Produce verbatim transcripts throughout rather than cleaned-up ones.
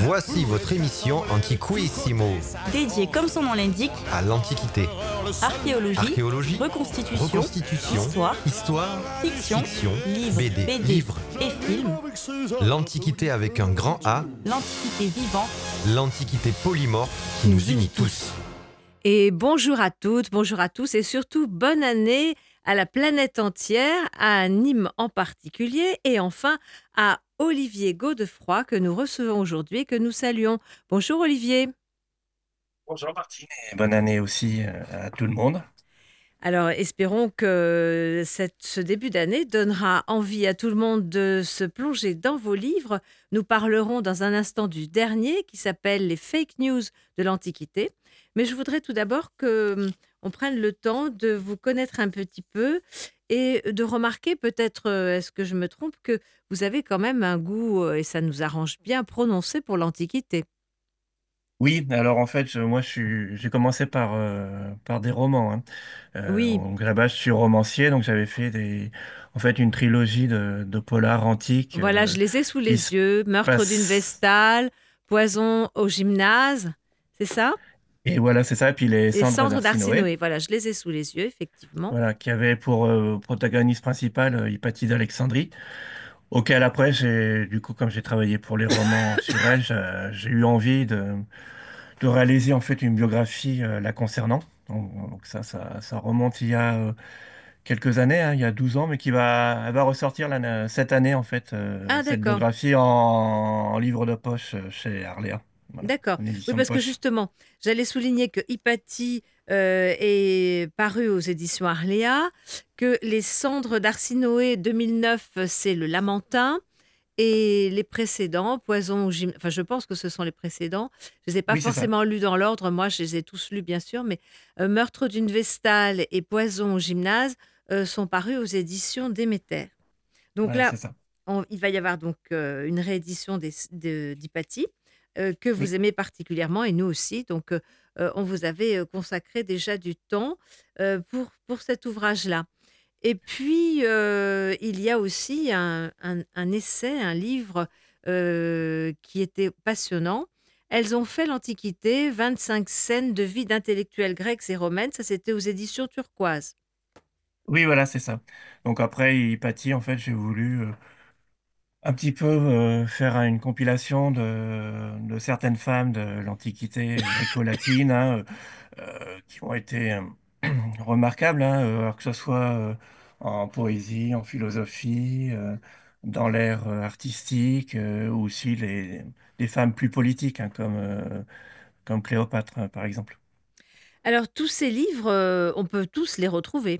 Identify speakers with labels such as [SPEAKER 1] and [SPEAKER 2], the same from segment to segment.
[SPEAKER 1] Voici votre émission Antiquissimo,
[SPEAKER 2] Dédié, comme son nom l'indique,
[SPEAKER 1] à l'Antiquité.
[SPEAKER 2] archéologie,
[SPEAKER 1] Archéologie,
[SPEAKER 2] reconstitution,
[SPEAKER 1] reconstitution,
[SPEAKER 2] histoire,
[SPEAKER 1] histoire,
[SPEAKER 2] fiction,
[SPEAKER 1] fiction,
[SPEAKER 2] livres,
[SPEAKER 1] B D,
[SPEAKER 2] B D
[SPEAKER 1] livres.
[SPEAKER 2] et films,
[SPEAKER 1] L'Antiquité avec un grand A,
[SPEAKER 2] l'Antiquité vivante.
[SPEAKER 1] l'Antiquité polymorphe qui nous unit tous.
[SPEAKER 3] Et bonjour à toutes, bonjour à tous et surtout bonne année à la planète entière, à Nîmes en particulier et enfin à Olivier Godefroy que nous recevons aujourd'hui et que nous saluons. Bonjour Olivier.
[SPEAKER 4] Bonjour Martine et bonne année aussi euh, à tout le monde.
[SPEAKER 3] Alors espérons que cette- ce début d'année donnera envie à tout le monde de se plonger dans vos livres. Nous parlerons dans un instant du dernier qui s'appelle Les fake news de l'Antiquité. Mais je voudrais tout d'abord que hum, on prenne le temps de vous connaître un petit peu et de remarquer peut-être, euh, est-ce que je me trompe, que vous avez quand même un goût, euh, et ça nous arrange bien, prononcé pour l'Antiquité.
[SPEAKER 4] Oui, alors en fait, je- moi je suis, j'ai commencé par, euh, par des romans. Hein. Euh,
[SPEAKER 3] Oui,
[SPEAKER 4] donc à la base, je suis romancier, donc j'avais fait des, en fait une trilogie de, de polars antiques
[SPEAKER 3] voilà,
[SPEAKER 4] euh,
[SPEAKER 3] je les ai sous
[SPEAKER 4] qui
[SPEAKER 3] les
[SPEAKER 4] se
[SPEAKER 3] yeux. Meurtre d'une
[SPEAKER 4] passent.
[SPEAKER 3] Vestale, Poison au gymnase, c'est ça?
[SPEAKER 4] Et voilà, c'est ça. Et puis les
[SPEAKER 3] Et
[SPEAKER 4] cendres
[SPEAKER 3] Cendres
[SPEAKER 4] d'Arsinoé,
[SPEAKER 3] d'Arsinoé, voilà, je les ai sous les yeux, effectivement.
[SPEAKER 4] voilà, qui avait pour euh, protagoniste principal euh, Hypatie d'Alexandrie. Auquel après, j'ai, du coup, comme j'ai travaillé pour les romans sur elle, j'ai j'ai eu envie de de réaliser en fait une biographie euh, la concernant. Donc, donc ça, ça, ça remonte il y a euh, quelques années, hein, il y a douze ans, mais qui va, elle va ressortir l'année- cette année en fait, euh,
[SPEAKER 3] Ah,
[SPEAKER 4] cette
[SPEAKER 3] d'accord,
[SPEAKER 4] biographie en, en livre de poche euh, chez Arléa. Voilà,
[SPEAKER 3] d'accord.
[SPEAKER 4] une
[SPEAKER 3] Oui,
[SPEAKER 4] édition de
[SPEAKER 3] parce que
[SPEAKER 4] poche.
[SPEAKER 3] justement, j'allais souligner que Hypatie euh, est paru aux éditions Arléa, que Les Cendres d'Arsinoé deux mille neuf, c'est Le Lamentin, et les précédents, Poison au gym... Enfin, je pense que ce sont les précédents. Je ne les ai pas
[SPEAKER 4] Oui, c'est ça.
[SPEAKER 3] forcément lus dans l'ordre. Moi, je les ai tous lus, bien sûr. Mais euh, Meurtre d'une Vestale et Poison au gymnase euh, sont parus aux éditions Déméter. Donc
[SPEAKER 4] Voilà,
[SPEAKER 3] là,
[SPEAKER 4] c'est ça.
[SPEAKER 3] on- il va y avoir donc euh, une réédition des- de- d'Hypatie euh, que vous
[SPEAKER 4] Oui.
[SPEAKER 3] aimez particulièrement et nous aussi. Donc, euh, euh, on vous avait euh, consacré déjà du temps euh, pour, pour cet ouvrage-là. Et puis, euh, il y a aussi un, un- un essai, un livre euh, qui était passionnant. Elles ont fait l'Antiquité, vingt-cinq scènes de vie d'intellectuels grecs et romaines. Ça, c'était aux éditions Turquoise.
[SPEAKER 4] Oui, voilà, c'est ça. Donc après, Hypatie, en fait, j'ai voulu euh, un petit peu euh, faire une compilation de, de certaines femmes de l'Antiquité gréco-latine, hein, euh, qui ont été euh, remarquables, hein, euh, alors que ce soit euh, en poésie, en philosophie, euh, dans l'ère euh, artistique, euh, ou aussi les, des femmes plus politiques, hein, comme, euh, comme Cléopâtre, hein, par exemple.
[SPEAKER 3] Alors, tous ces livres, euh, on peut tous les retrouver.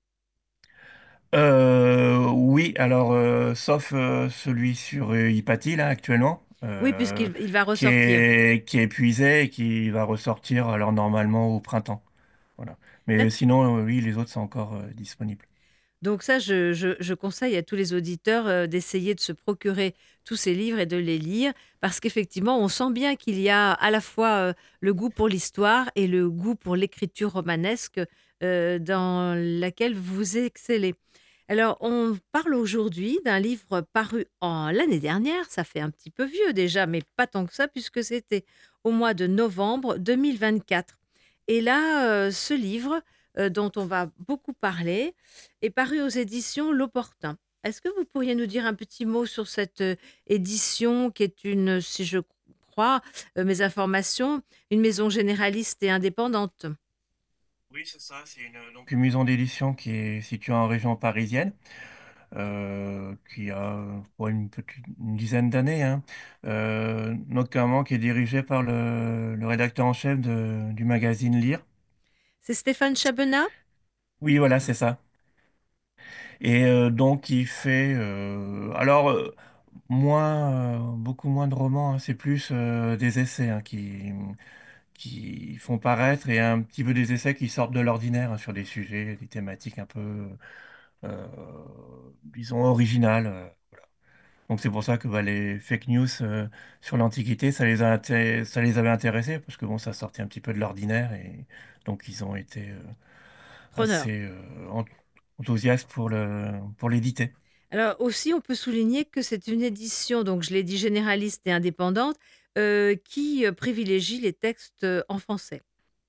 [SPEAKER 4] Euh, oui, alors, euh, sauf euh, celui sur euh, Hypatie, là, actuellement,
[SPEAKER 3] Oui,
[SPEAKER 4] euh,
[SPEAKER 3] puisqu'il il va
[SPEAKER 4] qui
[SPEAKER 3] ressortir.
[SPEAKER 4] est, qui est épuisé et qui va ressortir, alors, normalement au printemps. Voilà. Mais sinon, euh, oui, les autres sont encore euh, disponibles.
[SPEAKER 3] Donc ça, je, je- je conseille à tous les auditeurs euh, d'essayer de se procurer tous ces livres et de les lire, parce qu'effectivement, on sent bien qu'il y a à la fois euh, le goût pour l'histoire et le goût pour l'écriture romanesque euh, dans laquelle vous excellez. Alors, on parle aujourd'hui d'un livre paru en l'année dernière, ça fait un petit peu vieux déjà, mais pas tant que ça, puisque c'était au mois de novembre deux mille vingt-quatre. Et là, euh, ce livre, euh, dont on va beaucoup parler, est paru aux éditions L'Opportun. Est-ce que vous pourriez nous dire un petit mot sur cette euh, édition qui est une, si je crois, euh, mes informations, une maison généraliste et indépendante?
[SPEAKER 4] Oui, c'est ça. C'est une, donc une maison d'édition qui est située en région parisienne, euh, qui a euh, quoi, une petite une dizaine d'années, hein, euh, notamment qui est dirigée par le, le rédacteur en chef de- du magazine Lire.
[SPEAKER 3] C'est Stéphane Chabenat?
[SPEAKER 4] Oui, voilà, c'est ça. Et euh, donc, il fait, euh, alors, euh, moins, euh, beaucoup moins de romans, hein, c'est plus euh, des essais hein, qui, qui font paraître et un petit peu des essais qui sortent de l'ordinaire hein, sur des sujets, des thématiques un peu, euh, disons, originales. euh. Donc, c'est pour ça que bah, les fake news euh, sur l'Antiquité, ça les a inté- ça les avait intéressés parce que bon, ça sortait un petit peu de l'ordinaire et donc ils ont été euh,
[SPEAKER 3] Preneur.
[SPEAKER 4] assez euh, ent- enthousiastes pour le, pour l'éditer.
[SPEAKER 3] Alors aussi, on peut souligner que c'est une édition, donc je l'ai dit généraliste et indépendante, euh, qui euh, privilégie les textes euh, en français.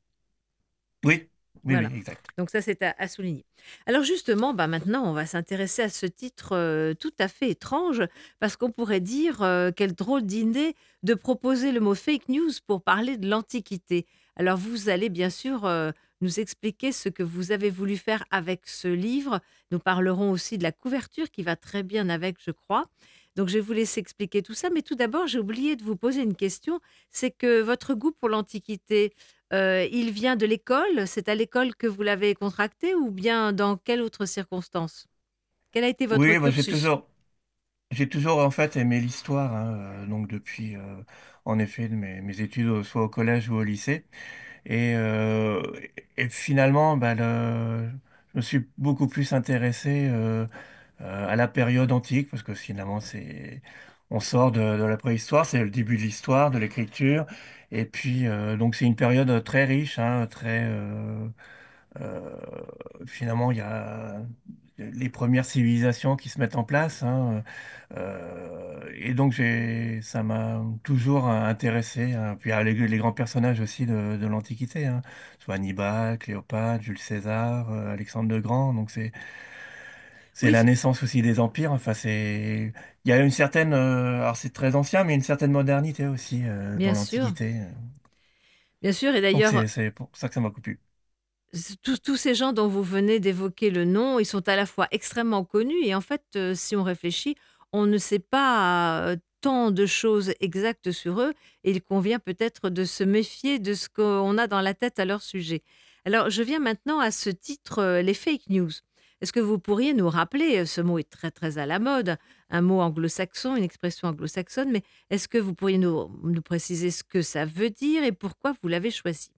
[SPEAKER 4] Oui, oui, oui,
[SPEAKER 3] Voilà.
[SPEAKER 4] exact.
[SPEAKER 3] Donc ça, c'est à, à souligner. Alors justement, bah maintenant, on va s'intéresser à ce titre euh, tout à fait étrange, parce qu'on pourrait dire, euh, quelle drôle d'idée de proposer le mot fake news pour parler de l'Antiquité. Alors vous allez bien sûr euh, nous expliquer ce que vous avez voulu faire avec ce livre. Nous parlerons aussi de la couverture qui va très bien avec, je crois. Donc je vais vous laisser expliquer tout ça, mais tout d'abord, j'ai oublié de vous poser une question. C'est que votre goût pour l'Antiquité, Heu, il vient de l'école? C'est à l'école que vous l'avez contracté ou bien dans quelle autre circonstance? Quel a été votre
[SPEAKER 4] Oui, bah, j'ai
[SPEAKER 3] cursus?
[SPEAKER 4] toujours, j'ai toujours en fait aimé l'histoire, hein, euh, donc depuis, euh, en effet, de mes, mes études, euh, soit au collège ou au lycée. Et, euh, et finalement, bah, le- je me suis beaucoup plus intéressé euh, euh, à la période antique, parce que finalement, c'est, on sort de, de la préhistoire, c'est le début de l'histoire, de l'écriture. Et puis, euh, donc, c'est une période très riche, hein, très, euh, euh, finalement, il y a les premières civilisations qui se mettent en place, hein, euh, et donc j'ai, ça m'a toujours intéressé, hein. Puis il y a les, les grands personnages aussi de, de l'Antiquité, hein, soit Hannibal, Cléopâtre, Jules César, euh, Alexandre le Grand. Donc c'est c'est
[SPEAKER 3] Oui,
[SPEAKER 4] la naissance aussi des empires. Enfin c'est, il y a une certaine, euh, alors c'est très ancien, mais une certaine modernité aussi euh, dans
[SPEAKER 3] bien sûr,
[SPEAKER 4] l'Antiquité.
[SPEAKER 3] bien sûr et
[SPEAKER 4] Donc
[SPEAKER 3] d'ailleurs,
[SPEAKER 4] c'est c'est pour ça que ça m'a plu.
[SPEAKER 3] s tous tous ces gens dont vous venez d'évoquer le nom, ils sont à la fois extrêmement connus et en fait, heu, si on réfléchit, on ne sait pas, heu, tant de choses exactes sur eux et il convient peut-être de se méfier de ce qu'on a dans la tête à leur sujet. Alors je viens maintenant à ce titre, heu, les fake news. Est-ce que vous pourriez nous rappeler, heu, ce mot est très, très à la mode, un mot anglo-saxon, une expression anglo-saxonne, mais est-ce que vous pourriez nous nous préciser ce que ça veut dire et pourquoi vous l'avez choisi?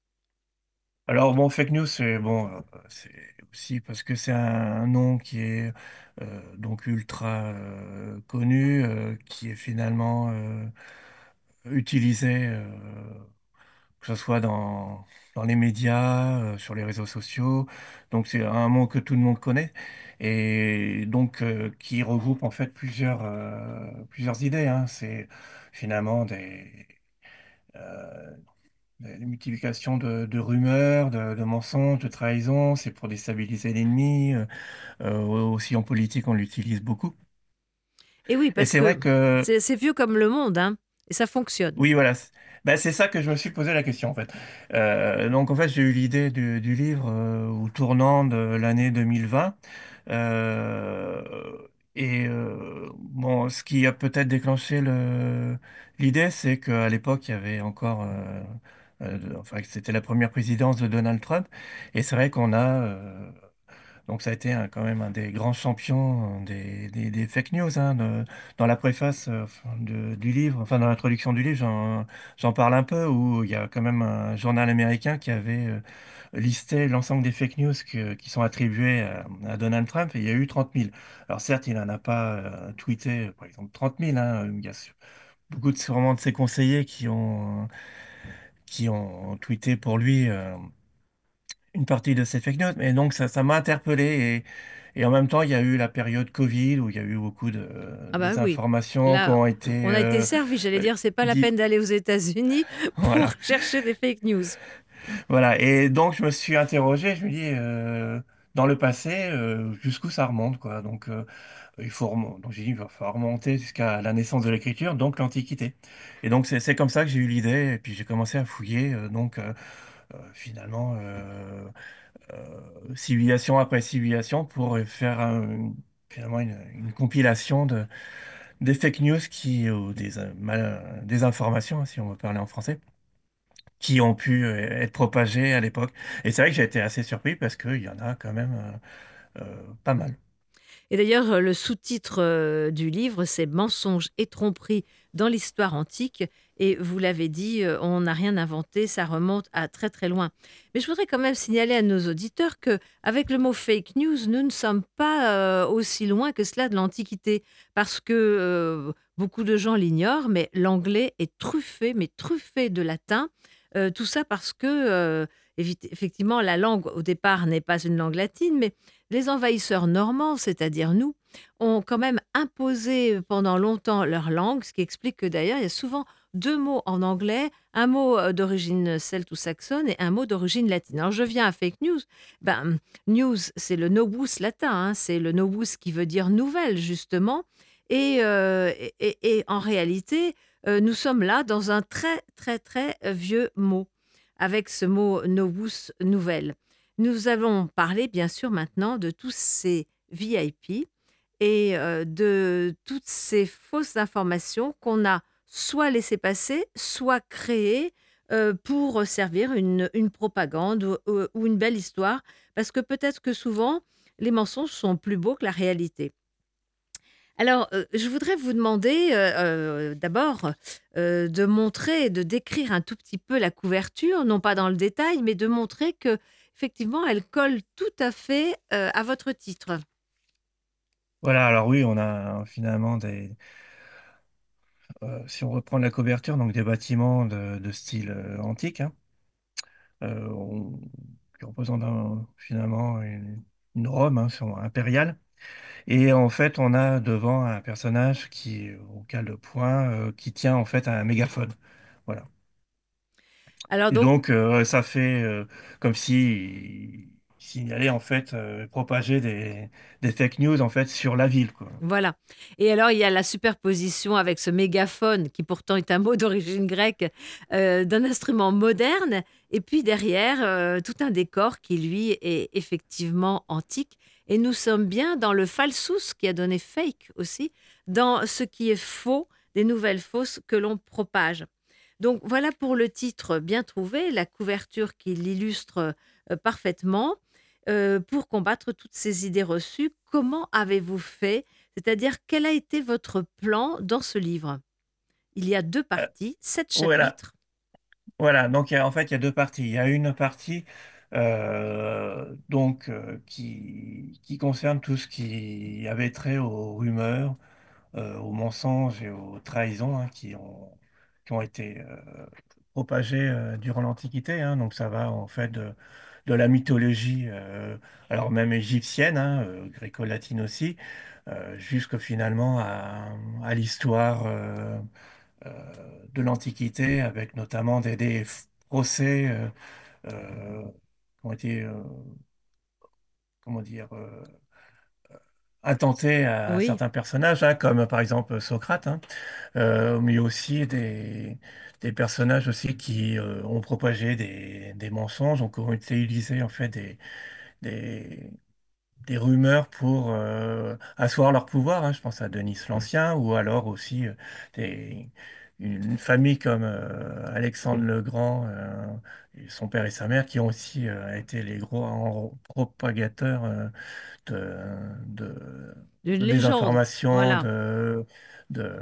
[SPEAKER 4] Alors bon, fake news, c'est bon, euh, c'est aussi parce que c'est un, un nom qui est euh, donc ultra euh, connu, euh, qui est finalement euh, utilisé, euh, que ce soit dans, dans les médias, euh, sur les réseaux sociaux. Donc c'est un mot que tout le monde connaît et donc euh, qui regroupe en fait plusieurs, euh, plusieurs idées, hein. C'est finalement des, euh, les multiplications de, de rumeurs, de, de mensonges, de trahisons, c'est pour déstabiliser l'ennemi. Euh, euh, aussi en politique, on l'utilise beaucoup.
[SPEAKER 3] Et oui,
[SPEAKER 4] Et
[SPEAKER 3] parce
[SPEAKER 4] c'est vrai
[SPEAKER 3] que
[SPEAKER 4] que,
[SPEAKER 3] c'est c'est vieux comme le monde, hein, et ça fonctionne.
[SPEAKER 4] oui, voilà, c'est ben, c'est ça que je me suis posé la question en fait. Euh, donc en fait, j'ai eu l'idée du, du livre euh, au tournant de l'année deux mille vingt. Euh, et euh, bon, ce qui a peut-être déclenché le, l'idée, c'est qu'à l'époque, il y avait encore, euh, euh, enfin, que c'était la première présidence de Donald Trump. Et c'est vrai qu'on a, euh, donc ça a été un- quand même un des grands champions euh, des, des- des fake news, hein, de- dans la préface euh, enfin, de- du livre, enfin dans l'introduction du livre, j'en, j'en parle un peu, où il y a quand même un journal américain qui avait euh, listé l'ensemble des fake news que- qui sont attribuées à, à Donald Trump, et il y a eu trente mille. Alors certes, il n'en a pas euh, tweeté, par exemple, trente mille, hein, il y a su- beaucoup de, sûrement de ses conseillers qui ont, qui ont tweeté pour lui. Euh, une partie de ces fake news, mais donc ça, ça m'a interpellé et, et en même temps il y a eu la période Covid où il y a eu beaucoup de
[SPEAKER 3] Ah bah oui,
[SPEAKER 4] désinformations qui
[SPEAKER 3] là,
[SPEAKER 4] ont été
[SPEAKER 3] on a été
[SPEAKER 4] euh,
[SPEAKER 3] servi, j'allais
[SPEAKER 4] euh,
[SPEAKER 3] dire, c'est pas la
[SPEAKER 4] dit
[SPEAKER 3] peine d'aller aux États-Unis pour
[SPEAKER 4] voilà,
[SPEAKER 3] chercher des fake news.
[SPEAKER 4] voilà, et donc je me suis interrogé, je me dis euh, dans le passé euh, jusqu'où ça remonte, quoi. Donc euh, il faut remonter, donc j'ai dit il va falloir remonter jusqu'à la naissance de l'écriture, donc l'Antiquité. Et donc c'est c'est comme ça que j'ai eu l'idée et puis j'ai commencé à fouiller, euh, donc euh, euh, finalement euh, euh, civilisation après civilisation pour euh, faire un- finalement une, une compilation de, des fake news qui, ou des, euh, mal- des informations, hein, si on veut parler en français, qui ont pu euh, être propagées à l'époque. Et c'est vrai que j'ai été assez surpris parce qu'il y en a quand même euh, euh, pas mal.
[SPEAKER 3] Et d'ailleurs, heu, le sous-titre, heu, du livre, c'est «Mensonges et tromperies dans l'histoire antique» et vous l'avez dit, heu, on n'a rien inventé, ça remonte à très, très loin. Mais je voudrais quand même signaler à nos auditeurs que, avec le mot «fake news», nous ne sommes pas, heu, aussi loin que cela de l'Antiquité. Parce que, heu, beaucoup de gens l'ignorent, mais l'anglais est truffé, mais truffé de latin. Heu, tout ça parce que, heu, évit effectivement, la langue, au départ, n'est pas une langue latine, mais les envahisseurs normands, c'est-à-dire nous, ont quand même imposé pendant longtemps leur langue, ce qui explique que d'ailleurs, il y a souvent deux mots en anglais, un mot euh, d'origine celte ou saxonne et un mot d'origine latine. Alors je viens à fake news. Ben, news, c'est le novus latin, hein, c'est le novus qui veut dire nouvelle, justement. Et, euh, et, et- et en réalité, euh, nous sommes là dans un très, très, très vieux mot, avec ce mot novus nouvelle. Nous allons parler, bien sûr, maintenant de tous ces V I P et euh, de toutes ces fausses informations qu'on a soit laissées passer, soit créées euh, pour servir une, une propagande ou, ou- ou une belle histoire, parce que peut-être que souvent, les mensonges sont plus beaux que la réalité. Alors, euh, je voudrais vous demander euh, euh, d'abord euh, de montrer, de décrire un tout petit peu la couverture, non pas dans le détail, mais de montrer que effectivement, elle colle tout à fait euh, à votre titre.
[SPEAKER 4] Voilà, alors oui, on a finalement des, euh, si on reprend la couverture, donc des bâtiments de, de style euh, antique, hein, euh, on- qui représentent un- finalement une, une Rome hein, sur- impériale. Et en fait, on a devant un personnage qui, au cas de poing, euh, qui tient en fait un mégaphone. Voilà.
[SPEAKER 3] Alors
[SPEAKER 4] Et
[SPEAKER 3] donc,
[SPEAKER 4] donc, euh, ça fait euh, comme si il signalait en fait euh, propager des, des fake news en fait sur la ville, quoi.
[SPEAKER 3] voilà. Et alors, il y a la superposition avec ce mégaphone, qui pourtant est un mot d'origine grecque, euh, d'un instrument moderne, et puis derrière, euh, tout un décor qui, lui, est effectivement antique. Et nous sommes bien dans le falsus, qui a donné fake aussi, dans ce qui est faux, des nouvelles fausses que l'on propage. Donc voilà pour le titre bien trouvé, la couverture qui l'illustre euh, parfaitement. Euh, pour combattre toutes ces idées reçues, comment avez-vous fait? C'est-à-dire, quel a été votre plan dans ce livre? Il y a deux
[SPEAKER 4] Euh,
[SPEAKER 3] parties, sept
[SPEAKER 4] voilà,
[SPEAKER 3] chapitres.
[SPEAKER 4] voilà. Donc, il y a- en fait, il y a deux parties. Il y a une partie euh, donc euh, qui, qui concerne tout ce qui avait trait aux rumeurs, euh, aux mensonges et aux trahisons hein, qui ont, qui ont été euh, propagées euh, durant l'Antiquité. Hein. Donc ça va en fait de, de la mythologie, euh, alors même égyptienne, hein, euh, gréco-latine aussi, euh, jusque finalement à, à l'histoire euh, euh, de l'Antiquité, avec notamment des, des procès euh, euh, qui ont été, euh, comment dire, euh, intentés à
[SPEAKER 3] Oui,
[SPEAKER 4] certains personnages, hein, comme par exemple Socrate. Hein. Euh, mais aussi des, des personnages aussi qui euh, ont propagé des, des mensonges, donc ont été utilisés en fait des, des, des rumeurs pour euh, asseoir leur pouvoir. Hein. Je pense à Denis l'Ancien ou alors aussi euh, des, une famille comme euh, Alexandre le Grand, euh, et son père et sa mère, qui ont aussi euh, été les gros en- propagateurs euh, de, de,
[SPEAKER 3] d'une
[SPEAKER 4] de
[SPEAKER 3] légende.
[SPEAKER 4] désinformation,
[SPEAKER 3] Voilà.
[SPEAKER 4] de, de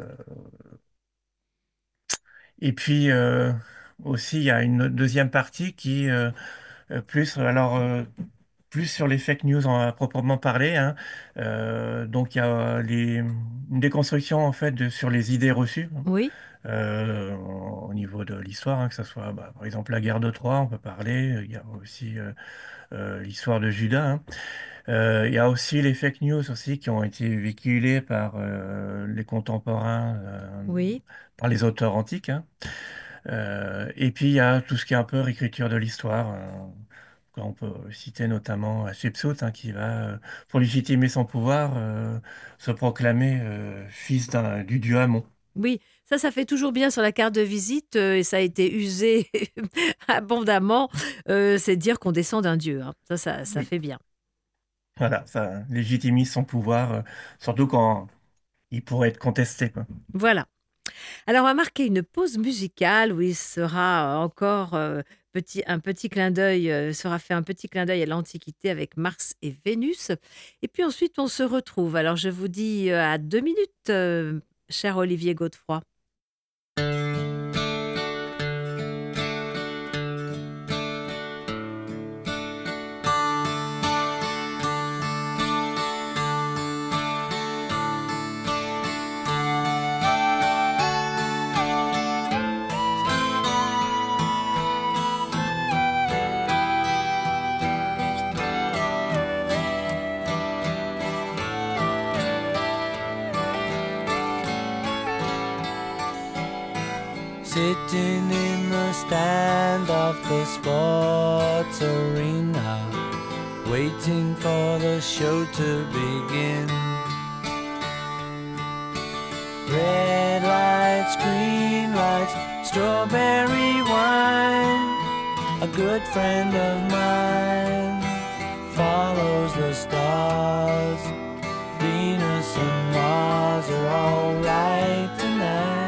[SPEAKER 4] et puis euh, aussi, il y a une deuxième partie qui euh, euh, plus alors euh, plus sur les fake news en, à proprement parler. Hein. Euh, donc il y a les, une déconstruction en fait de, sur les idées reçues hein,
[SPEAKER 3] Oui,
[SPEAKER 4] euh, au niveau de l'histoire, hein, que ce soit bah, par exemple la guerre de Troie, on peut parler. Il y a aussi euh, euh, l'histoire de Judas. Hein. Euh, il y a aussi les fake news aussi qui ont été véhiculées par euh, les contemporains, euh,
[SPEAKER 3] oui.
[SPEAKER 4] par les auteurs antiques. Hein. Euh, et puis il y a tout ce qui est un peu réécriture de l'histoire. euh, On peut citer notamment Hatshepsut, hein, qui va, euh, pour légitimer son pouvoir, euh, se proclamer euh, fils d'un, du dieu Amon.
[SPEAKER 3] Oui, ça, ça fait toujours bien sur la carte de visite euh, et ça a été usé abondamment. Euh, c'est dire qu'on descend d'un dieu, hein. Ça, ça, ça
[SPEAKER 4] Oui.
[SPEAKER 3] fait bien.
[SPEAKER 4] Voilà, ça légitimise son pouvoir, euh, surtout quand il pourrait être contesté, quoi.
[SPEAKER 3] Voilà. Alors, on va marquer une pause musicale où il sera euh, encore euh, petit, un petit clin d'œil, euh, sera fait un petit clin d'œil à l'Antiquité avec Mars et Vénus. Et puis ensuite, on se retrouve. Alors, je vous dis euh, à deux minutes, euh, cher Olivier Godefroy.
[SPEAKER 5] sitting in the stand of the sports arena, waiting for the show to begin. Red lights, green lights, strawberry wine. A good friend of mine follows the stars. Venus and Mars are all right tonight.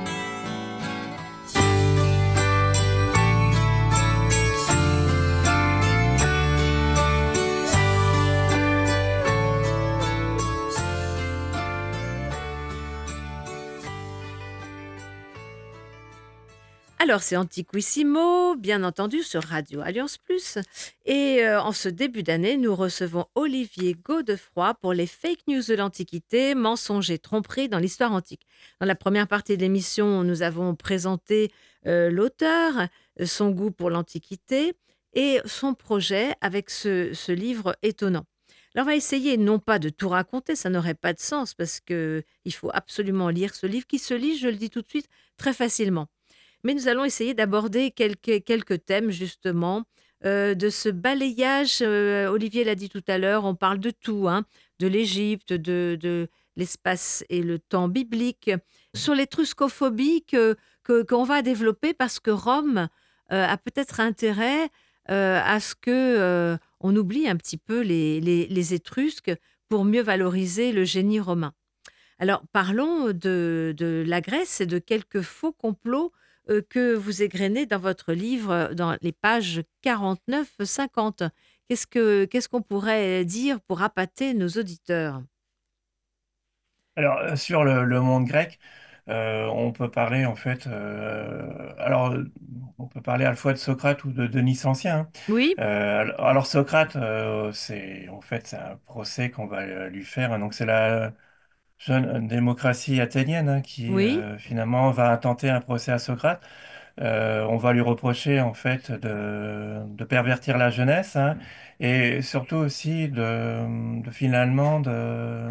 [SPEAKER 3] Alors, c'est Antiquissimo, bien entendu, sur Radio Alliance Plus. Et euh, en ce début d'année, nous recevons Olivier Godefroy pour les fake news de l'Antiquité, mensonges et tromperies dans l'histoire antique. Dans la première partie de l'émission, nous avons présenté euh, l'auteur, euh, son goût pour l'Antiquité et son projet avec ce, ce livre étonnant. Alors, on va essayer non pas de tout raconter, ça n'aurait pas de sens parce qu'il faut absolument lire ce livre qui se lit, je le dis tout de suite, très facilement. Mais nous allons essayer d'aborder quelques, quelques thèmes, justement, euh, de ce balayage. euh, Olivier l'a dit tout à l'heure, on parle de tout, hein, de l'Égypte, de, de l'espace et le temps biblique, sur l'étruscophobie que, que, qu'on va développer parce que Rome euh, a peut-être intérêt euh, à ce que euh, on oublie un petit peu les, les, les Étrusques pour mieux valoriser le génie romain. Alors, parlons de, de la Grèce et de quelques faux complots euh, que vous égrenez dans votre livre, euh, dans les pages quarante-neuf cinquante. Qu'est-ce que, qu'est-ce qu'on pourrait dire pour appâter nos auditeurs?
[SPEAKER 4] Alors, euh, sur le, le monde grec, euh, on peut parler en fait, euh, alors euh, on peut parler à la fois de Socrate ou de Denis Ancien, hein.
[SPEAKER 3] Oui,
[SPEAKER 4] Euh, alors Socrate, euh, c'est en fait c'est un procès qu'on va euh, lui faire, hein. Donc c'est la jeune démocratie athénienne, hein, qui
[SPEAKER 3] oui,
[SPEAKER 4] euh, finalement va intenter un procès à Socrate. Euh, on va lui reprocher en fait de, de pervertir la jeunesse, hein, et surtout aussi de, de finalement de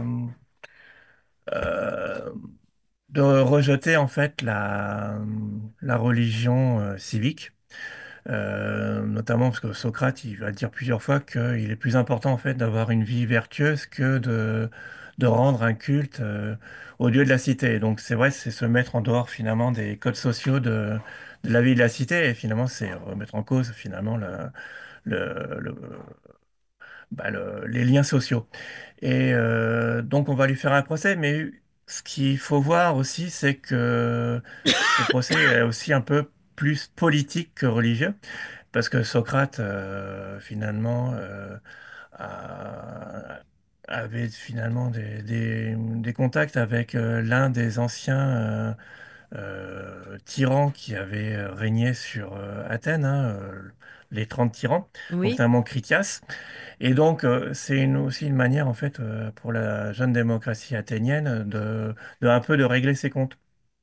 [SPEAKER 4] euh, de rejeter en fait la, la religion euh, civique, euh, notamment parce que Socrate, il va dire plusieurs fois qu'il est plus important en fait d'avoir une vie vertueuse que de, de rendre un culte euh, au dieu de la cité. Donc c'est vrai, c'est se mettre en dehors finalement des codes sociaux de, de la vie de la cité et finalement c'est remettre en cause finalement le, le, le- bah, le- les liens sociaux. Et euh, donc, on va lui faire un procès, mais ce qu'il faut voir aussi, c'est que ce procès est aussi un peu plus politique que religieux, parce que Socrate, euh, finalement, euh, a- avait finalement des, des- des contacts avec euh, l'un des anciens euh, euh, tyrans qui avaient régné sur euh, Athènes, hein, euh, les trente tyrans, donc
[SPEAKER 3] oui.
[SPEAKER 4] notamment Critias. Et donc, euh, c'est une- aussi une manière, en fait, euh, pour la jeune démocratie athénienne de, de un peu de régler ses comptes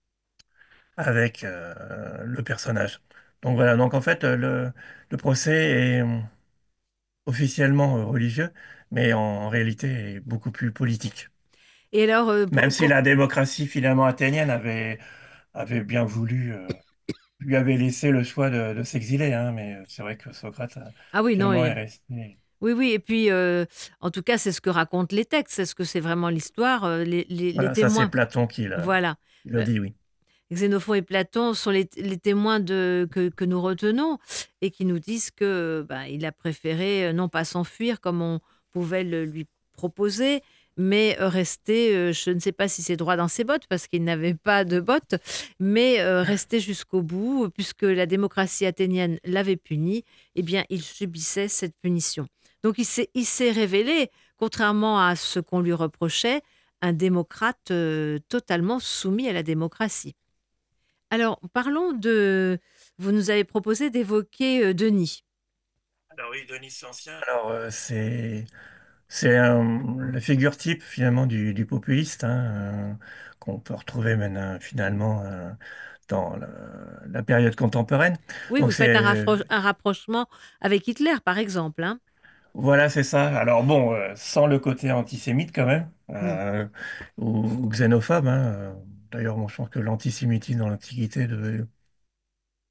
[SPEAKER 4] avec euh, le personnage. Donc voilà, donc en fait, euh, le, le procès est euh, officiellement euh, religieux, mais en, réalité est beaucoup plus politique.
[SPEAKER 3] Et alors, euh,
[SPEAKER 4] Même
[SPEAKER 3] pour-
[SPEAKER 4] si
[SPEAKER 3] pour-
[SPEAKER 4] la démocratie finalement athénienne avait, avait bien voulu, euh, lui avait laissé le choix de, de s'exiler, hein, mais euh, c'est vrai que Socrate euh,
[SPEAKER 3] ah oui, non,
[SPEAKER 4] finalement est
[SPEAKER 3] et-
[SPEAKER 4] resté.
[SPEAKER 3] oui, oui. Et puis, euh, en tout cas, c'est ce que racontent les textes. Est-ce que c'est vraiment l'histoire? euh, les, les- les
[SPEAKER 4] Voilà, ça c'est
[SPEAKER 3] témoins,
[SPEAKER 4] Platon qui l'a
[SPEAKER 3] voilà.
[SPEAKER 4] qui le
[SPEAKER 3] Euh,
[SPEAKER 4] dit, oui.
[SPEAKER 3] Xénophon et Platon sont les, les témoins de, que, que nous retenons et qui nous disent que ben, il a préféré euh, non pas s'enfuir comme on pouvait le lui proposer, mais euh, rester, euh, je ne sais pas si c'est droit dans ses bottes parce qu'il n'avait pas de bottes, mais euh, rester jusqu'au bout, puisque la démocratie athénienne l'avait puni, eh bien il subissait cette punition. Donc il s'est, il s'est révélé, contrairement à ce qu'on lui reprochait, un démocrate euh, totalement soumis à la démocratie. Alors, parlons de... Vous nous avez proposé d'évoquer euh, Denis.
[SPEAKER 4] Alors oui, Denis l'Ancien. Alors euh, c'est c'est euh, la figure type finalement du, du populiste, hein, euh, qu'on peut retrouver maintenant finalement euh, dans la, la période contemporaine.
[SPEAKER 3] Oui,
[SPEAKER 4] Donc
[SPEAKER 3] vous faites un,
[SPEAKER 4] c'est
[SPEAKER 3] raffro- un rapprochement avec Hitler, par exemple, hein.
[SPEAKER 4] voilà, c'est ça. Alors bon, euh, sans le côté antisémite quand même,
[SPEAKER 3] Hmm.
[SPEAKER 4] euh, ou, ou xénophobe, hein. Euh, D'ailleurs, bon, je pense que l'antisémitisme dans l'Antiquité devait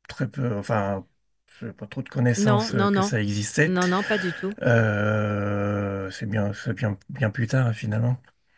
[SPEAKER 4] très peu, enfin, je n'ai pas trop de
[SPEAKER 3] Non,
[SPEAKER 4] connaissances euh,
[SPEAKER 3] non,
[SPEAKER 4] que
[SPEAKER 3] non.
[SPEAKER 4] ça existait.
[SPEAKER 3] Non, non, pas du tout.
[SPEAKER 4] Euh, c'est bien, c'est bien, bien plus tard, hein, finalement.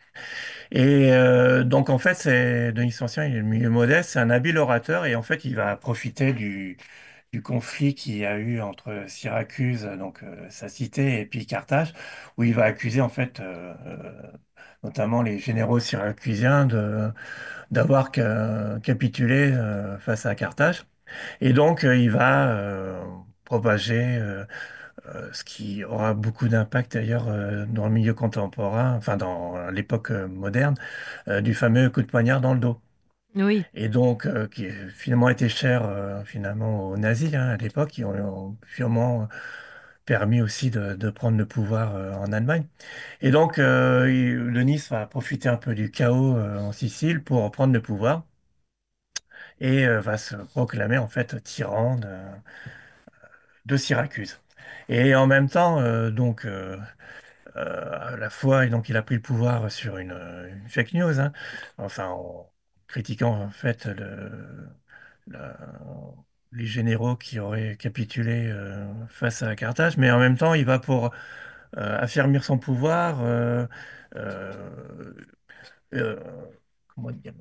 [SPEAKER 4] Et euh, donc, en fait, c'est Denis Ancien, il est milieu modeste, c'est un habile orateur, et en fait, il va profiter du, du conflit qu'il y a eu entre Syracuse, donc euh, sa cité, et puis Carthage, où il va accuser, en fait, euh, euh, notamment les généraux syracusiens de d'avoir ca- capitulé euh, face à Carthage. Et donc, euh, il va euh, propager euh, euh, ce qui aura beaucoup d'impact d'ailleurs euh, dans le milieu contemporain, enfin dans l'époque euh, moderne, euh, du fameux coup de poignard dans le dos.
[SPEAKER 3] Oui,
[SPEAKER 4] Et donc, euh, qui a finalement été cher euh, finalement aux nazis hein, à l'époque, qui ont, ont finalement permis aussi de, de prendre le pouvoir euh, en Allemagne. Et donc, euh, il- le Nice va profiter un peu du chaos euh, en Sicile pour prendre le pouvoir et euh, va se proclamer en fait tyran de, de Syracuse. Et en même temps, euh, donc, euh, euh, à la fois, et donc il a pris le pouvoir sur une, une fake news, hein, enfin en critiquant en fait le, la- les généraux qui auraient capitulé euh, face à Carthage, mais en même temps, il va pour euh, affermir son pouvoir, euh, euh, euh, comment dire,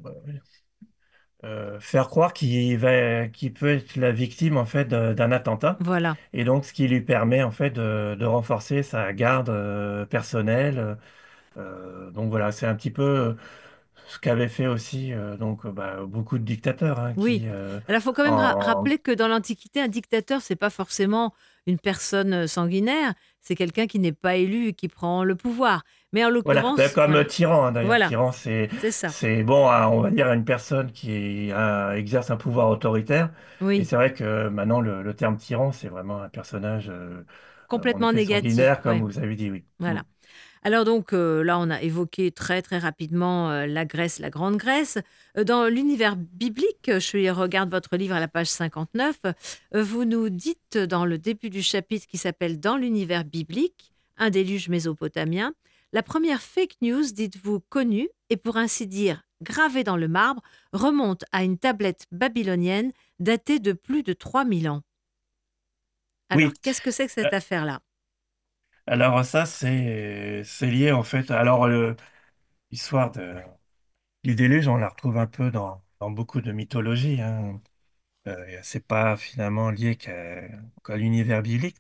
[SPEAKER 4] euh, faire croire qu'il va, qu'il peut être la victime en fait de- d'un attentat.
[SPEAKER 3] voilà.
[SPEAKER 4] Et donc, ce qui lui permet en fait de, de renforcer sa garde euh, personnelle. Euh, donc voilà, c'est un petit peu euh, ce qu'avaient fait aussi euh, donc euh, bah, beaucoup de dictateurs hein,
[SPEAKER 3] Oui.
[SPEAKER 4] qui euh,
[SPEAKER 3] Alors, il faut quand même ra-
[SPEAKER 4] en
[SPEAKER 3] rappeler que dans l'Antiquité, un dictateur, c'est pas forcément une personne euh, sanguinaire, c'est quelqu'un qui n'est pas élu et qui prend le pouvoir. Mais en
[SPEAKER 4] voilà ben,
[SPEAKER 3] l'occurrence,
[SPEAKER 4] comme
[SPEAKER 3] voilà,
[SPEAKER 4] euh, tyran hein, d'ailleurs.
[SPEAKER 3] voilà,
[SPEAKER 4] Tyran, c'est
[SPEAKER 3] c'est ça.
[SPEAKER 4] c'est bon, hein, on va dire une personne qui euh, exerce un pouvoir autoritaire. Et
[SPEAKER 3] Oui,
[SPEAKER 4] c'est vrai que maintenant le, le terme tyran, c'est vraiment un personnage euh, euh, en
[SPEAKER 3] complètement
[SPEAKER 4] effet
[SPEAKER 3] négatif.
[SPEAKER 4] sanguinaire, comme
[SPEAKER 3] Ouais,
[SPEAKER 4] vous avez dit, oui. Mm.
[SPEAKER 3] voilà. Alors donc euh, là, on a évoqué très très rapidement euh, la Grèce, la Grande Grèce. Euh, dans l'univers biblique, euh, je regarde votre livre à la page cinquante-neuf, euh, vous nous dites dans le début du chapitre qui s'appelle Dans l'univers biblique, un déluge mésopotamien, la première fake news, dites-vous connue et pour ainsi dire gravée dans le marbre, remonte à une tablette babylonienne datée de plus de trois mille ans. Alors,
[SPEAKER 4] Oui,
[SPEAKER 3] qu'est-ce que c'est que
[SPEAKER 4] Euh,
[SPEAKER 3] cette affaire-là?
[SPEAKER 4] alors ça c'est c'est lié en fait. Alors le- l'histoire de du déluge, on la retrouve un peu dans, dans beaucoup de mythologies. Hein. Euh, c'est pas finalement lié qu'à qu'à l'univers biblique.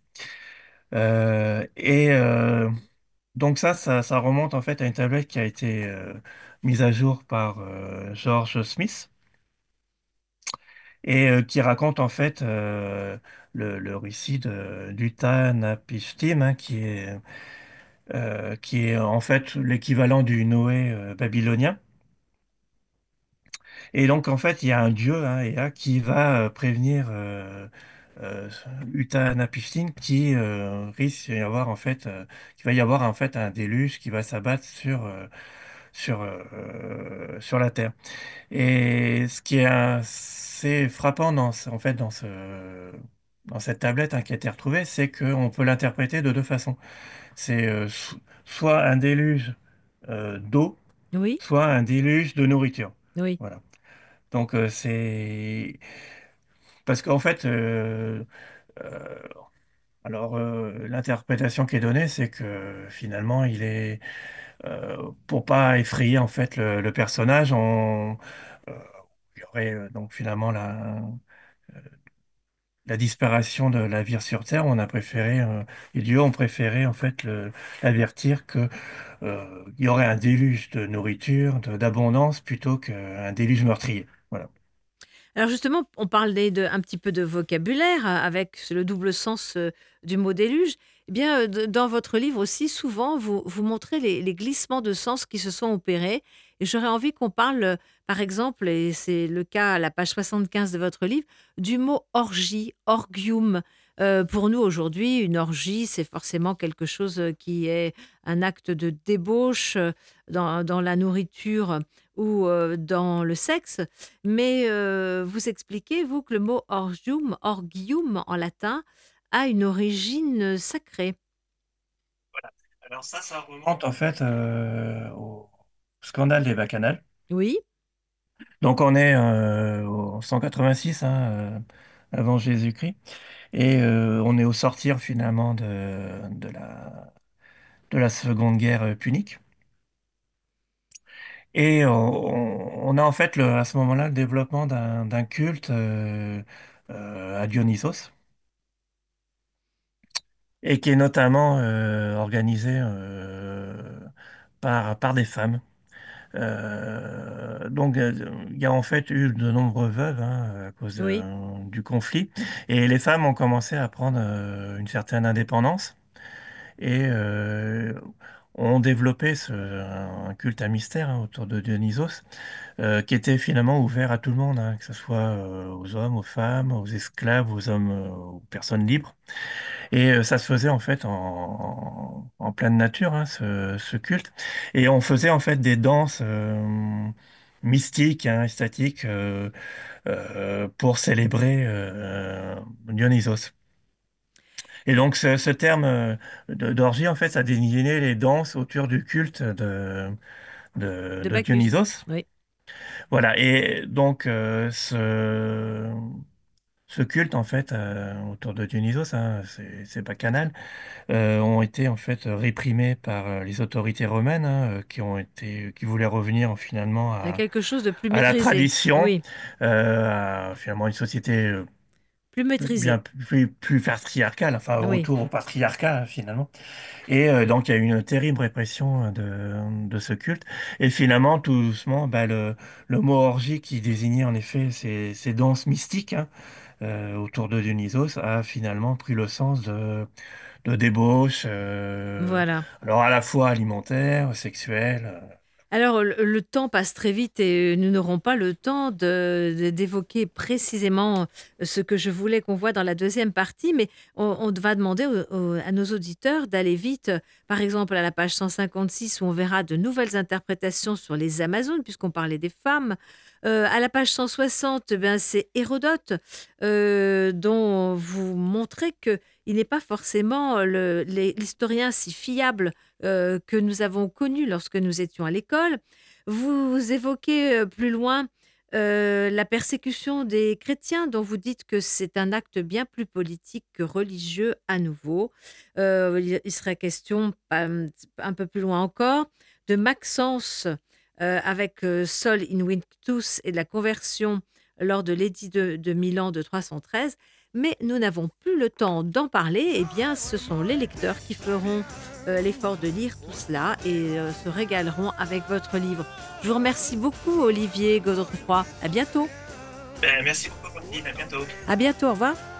[SPEAKER 4] Euh, et euh, donc ça, ça, ça remonte en fait à une tablette qui a été euh, mise à jour par euh, George Smith et euh, qui raconte en fait euh, le, le récit de d'Utanapishtim, hein, qui est euh, qui est en fait l'équivalent du Noé euh, babylonien. Et donc, en fait, il y a un dieu, hein, Ea, qui va euh, prévenir euh, euh, Utnapishtim qui euh, risque d'y avoir en fait, euh, qu'il va y avoir en fait un déluge qui va s'abattre sur euh, sur euh, euh, sur la terre. Et ce qui est assez frappant dans ce- en fait dans ce dans cette tablette hein, qui a été retrouvée, c'est qu'on peut l'interpréter de deux façons. C'est euh, so- soit un déluge euh, d'eau,
[SPEAKER 3] Oui,
[SPEAKER 4] soit un déluge de nourriture.
[SPEAKER 3] oui,
[SPEAKER 4] Voilà. Donc euh, c'est parce qu'en fait, euh, euh, alors euh, l'interprétation qui est donnée, c'est que finalement, il est euh, pour pas effrayer en fait le, le personnage, on euh, il y aurait euh, donc finalement la la disparition de la vie sur Terre. On a préféré euh, les dieux ont préféré en fait le, avertir que euh, il y aurait un déluge de nourriture, de- d'abondance plutôt qu'un déluge meurtrier. Voilà.
[SPEAKER 3] alors justement, on parlait de, un petit peu de vocabulaire euh, avec le double sens euh, du mot déluge. Eh bien, euh, de- dans votre livre aussi, souvent, vous, vous montrez les, les glissements de sens qui se sont opérés. Et j'aurais envie qu'on parle, euh, par exemple, et c'est le cas à la page soixante-quinze de votre livre, du mot orgie, orgium. Euh, pour nous, aujourd'hui, une orgie, c'est forcément quelque chose euh, qui est un acte de débauche euh, dans, dans la nourriture ou euh, dans le sexe. Mais heu, vous expliquez, vous, que le mot orgium, orgium en latin, a une origine sacrée.
[SPEAKER 4] Alors ça, ça remonte en fait euh, au scandale des bacchanales.
[SPEAKER 3] Oui,
[SPEAKER 4] Donc on est euh, au cent quatre-vingt-six hein, euh, avant Jésus-Christ. Et euh, on est au sortir finalement de, de la, de la Seconde Guerre punique. Et on, on a en fait le- à ce moment-là le développement d'un d'un culte euh, euh, à Dionysos, et qui est notamment euh, organisé euh, par, par des femmes. Euh, donc, euh, il y a en fait eu de nombreuses veuves hein, à cause
[SPEAKER 3] Oui,
[SPEAKER 4] euh, du conflit, et les femmes ont commencé à prendre euh, une certaine indépendance et euh, ont développé ce, un culte à mystère hein, autour de Dionysos, euh, qui était finalement ouvert à tout le monde, hein, que ce soit euh, aux hommes, aux femmes, aux esclaves, aux hommes, euh, aux personnes libres. Et euh, ça se faisait en fait en, en pleine nature, hein, ce, ce culte. Et on faisait en fait des danses euh, mystiques, hein, statiques, euh, euh, pour célébrer euh, Dionysos. Et donc ce, ce terme euh, de- d'orgie, en fait, ça désignait les danses autour du culte de, de,
[SPEAKER 3] de
[SPEAKER 4] de
[SPEAKER 3] Bacchus.
[SPEAKER 4] Dionysos.
[SPEAKER 3] Oui.
[SPEAKER 4] Voilà. Et donc euh, ce, ce culte, en fait, euh, autour de Dionysos, hein, c'est c'est bacchanal, euh, ont été en fait réprimés par euh, les autorités romaines, hein, euh, qui ont été, qui voulaient revenir finalement
[SPEAKER 3] Il y a
[SPEAKER 4] à,
[SPEAKER 3] quelque chose de plus
[SPEAKER 4] à la
[SPEAKER 3] maîtrisé.
[SPEAKER 4] tradition,
[SPEAKER 3] Oui,
[SPEAKER 4] euh, à finalement une société euh,
[SPEAKER 3] plus
[SPEAKER 4] bien
[SPEAKER 3] maîtrisé.
[SPEAKER 4] plus, plus patriarcale, enfin
[SPEAKER 3] Oui.
[SPEAKER 4] retour au patriarcat finalement. Et euh, donc il y a eu une terrible répression euh, de, de ce culte. Et finalement, tout doucement, bah, le, le mot orgie qui désignait en effet ces, ces danses mystiques hein, euh, autour de Dionysos a finalement pris le sens de de débauche, euh,
[SPEAKER 3] Voilà.
[SPEAKER 4] alors à la fois alimentaire, sexuelle. euh.
[SPEAKER 3] Alors, le, le temps passe très vite et nous n'aurons pas le temps de, de- d'évoquer précisément ce que je voulais qu'on voit dans la deuxième partie, mais on, on va demander au- au- à nos auditeurs d'aller vite, par exemple à la page cent cinquante-six où on verra de nouvelles interprétations sur les Amazones, puisqu'on parlait des femmes. Euh, à la page cent soixante, ben, c'est Hérodote euh, dont vous montrez que il n'est pas forcément le- les- l'historien si fiable euh, que nous avons connu lorsque nous étions à l'école. Vous évoquez euh, plus loin euh, la persécution des chrétiens, dont vous dites que c'est un acte bien plus politique que religieux à nouveau. Euh, il, il serait question, pas- un peu plus loin encore, de Maxence euh, avec euh, Sol Invictus et de la conversion lors de l'édit de, de Milan de trois cent treize. Mais nous n'avons plus le temps d'en parler. Eh bien, ce sont les lecteurs qui feront euh, l'effort de lire tout cela et euh, se régaleront avec votre livre. Je vous remercie beaucoup, Olivier Godefroy. À bientôt.
[SPEAKER 4] Ben, merci beaucoup, Martine. À bientôt.
[SPEAKER 3] À bientôt. Au revoir.